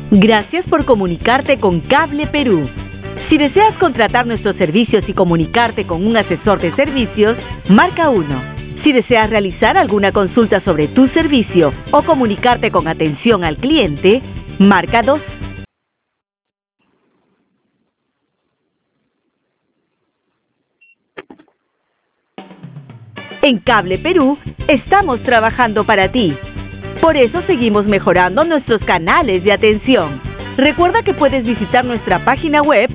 Gracias por comunicarte con Cable Perú. Si deseas contratar nuestros servicios y comunicarte con un asesor de servicios, marca 1. Si deseas realizar alguna consulta sobre tu servicio o comunicarte con atención al cliente, marca 2. En Cable Perú estamos trabajando para ti. Por eso seguimos mejorando nuestros canales de atención. Recuerda que puedes visitar nuestra página web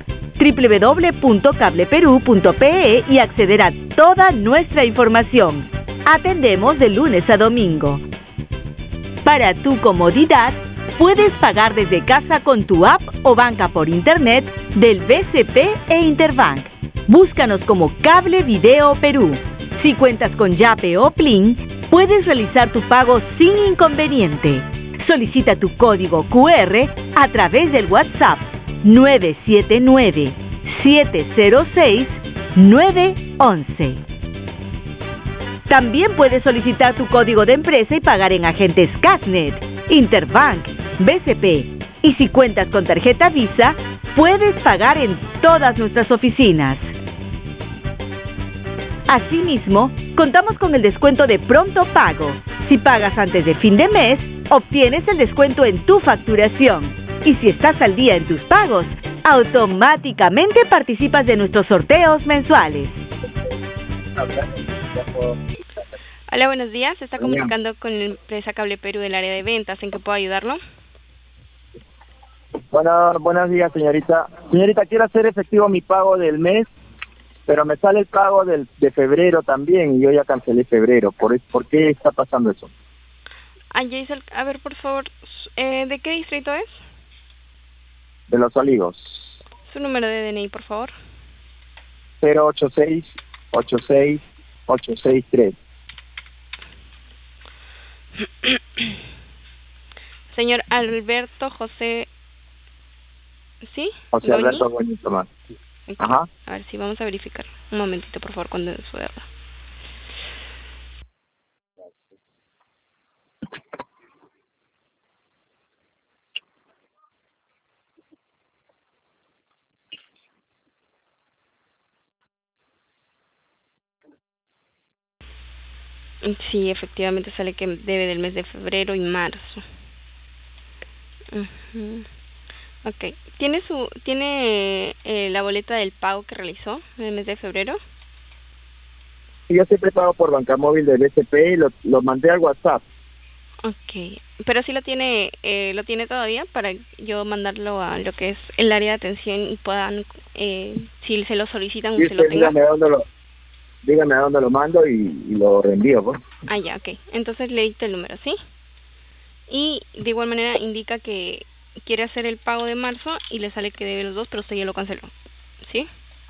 www.cableperu.pe y acceder a toda nuestra información. Atendemos de lunes a domingo. Para tu comodidad, puedes pagar desde casa con tu app o banca por internet del BCP e Interbank. Búscanos como Cable Video Perú. Si cuentas con Yape o Plin, puedes realizar tu pago sin inconveniente. Solicita tu código QR a través del WhatsApp 979-706-911. También puedes solicitar tu código de empresa y pagar en agentes Casnet, Interbank, BCP. Y si cuentas con tarjeta Visa, puedes pagar en todas nuestras oficinas. Asimismo, contamos con el descuento de pronto pago. Si pagas antes de fin de mes, obtienes el descuento en tu facturación. Y si estás al día en tus pagos, automáticamente participas de nuestros sorteos mensuales. Hola, buenos días. Se está comunicando con la empresa Cable Perú del área de ventas. ¿En qué puedo ayudarlo? Buenos días, señorita. Señorita, quiero hacer efectivo mi pago del mes, pero me sale el pago de febrero también y yo ya cancelé febrero. ¿Por qué está pasando eso? Jason, a ver, por favor, ¿de qué distrito es? De Los Olivos. Su número de DNI, por favor. 086-86863. Señor Alberto José... ¿Sí? José Alberto Goñi Tomás. Okay. Ajá. A ver, sí, vamos a verificar. Un momentito, por favor, cuando su deuda. Sí, efectivamente sale que debe del mes de febrero y marzo. Okay. ¿Tiene la boleta del pago que realizó en el mes de febrero? Yo siempre pago por banca móvil del BCP y lo mandé al WhatsApp. Okay. Pero sí lo tiene todavía para yo mandarlo a lo que es el área de atención y puedan, si se lo solicitan, Sí, se lo tengan. Dígame a dónde lo mando y lo reenvío, pues. Ya, okay. Entonces le dicto el número, ¿sí? Y de igual manera indica que quiere hacer el pago de marzo y le sale que debe los dos, pero usted ya lo canceló, ¿sí?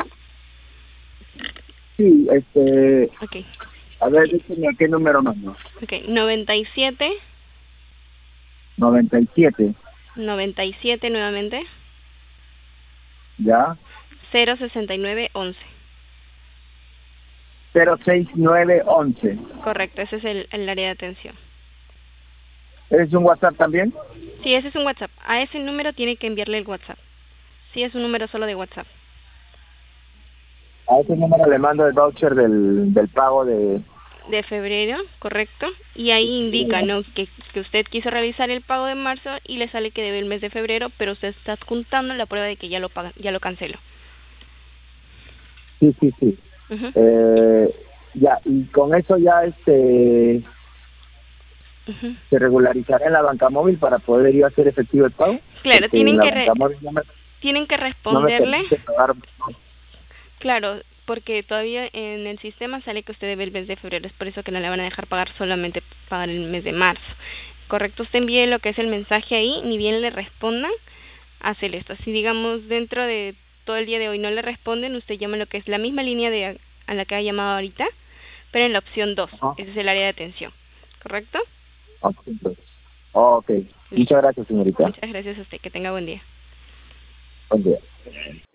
Sí, Okay. A ver, dígame a qué número mando. Okay, 97 nuevamente, ¿ya? 06911. 06911. Correcto, ese es el área de atención. ¿Es un WhatsApp también? Sí, ese es un WhatsApp. A ese número tiene que enviarle el WhatsApp. Sí, es un número solo de WhatsApp. A ese número le mando el voucher del pago de febrero, correcto. Y ahí indica, ¿no?, que usted quiso realizar el pago de marzo y le sale que debe el mes de febrero, pero usted está adjuntando la prueba de que ya lo canceló. Sí. Uh-huh. Ya, y con eso ya se regularizará en la banca móvil para poder ir a hacer efectivo el pago. Claro, tienen que responderle. No me pagar. Claro, porque todavía en el sistema sale que usted debe el mes de febrero, es por eso que no le van a dejar pagar, solamente pagar el mes de marzo. Correcto, usted envíe lo que es el mensaje ahí, ni bien le respondan, hacer esto. Si digamos dentro de todo el día de hoy no le responden, usted llama lo que es la misma línea a la que ha llamado ahorita, pero en la opción 2, ese es el área de atención, ¿correcto? Ok. Muchas gracias, señorita. Muchas gracias a usted, que tenga buen día. Buen día.